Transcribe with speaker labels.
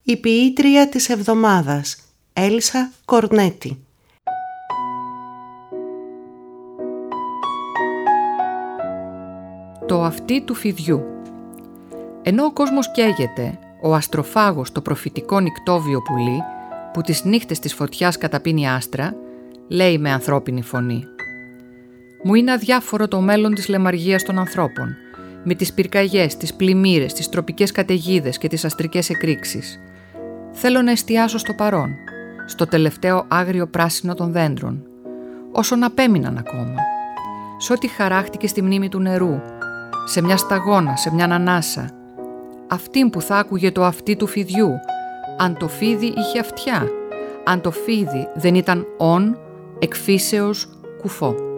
Speaker 1: Η ποιήτρια της εβδομάδας, Έλσα Κορνέτη.
Speaker 2: Το αυτί του φιδιού. Ενώ ο κόσμος καίγεται, ο αστροφάγος, το προφητικό νυκτόβιο πουλί, που τις νύχτες της φωτιάς καταπίνει άστρα, λέει με ανθρώπινη φωνή: «Μου είναι αδιάφορο το μέλλον της λαιμαργίας των ανθρώπων, με τις πυρκαγιές, τις πλημμύρες, τις τροπικές καταιγίδες και τις αστρικές εκρήξεις. Θέλω να εστιάσω στο παρόν, στο τελευταίο άγριο πράσινο των δέντρων, όσων απέμειναν ακόμα, σε ό,τι χαράχτηκε στη μνήμη του νερού, σε μια σταγόνα, σε μια ανάσα, αυτήν που θα άκουγε το αυτί του φιδιού, αν το φίδι είχε αυτιά, αν το φίδι δεν ήταν εκφύσεως κουφό».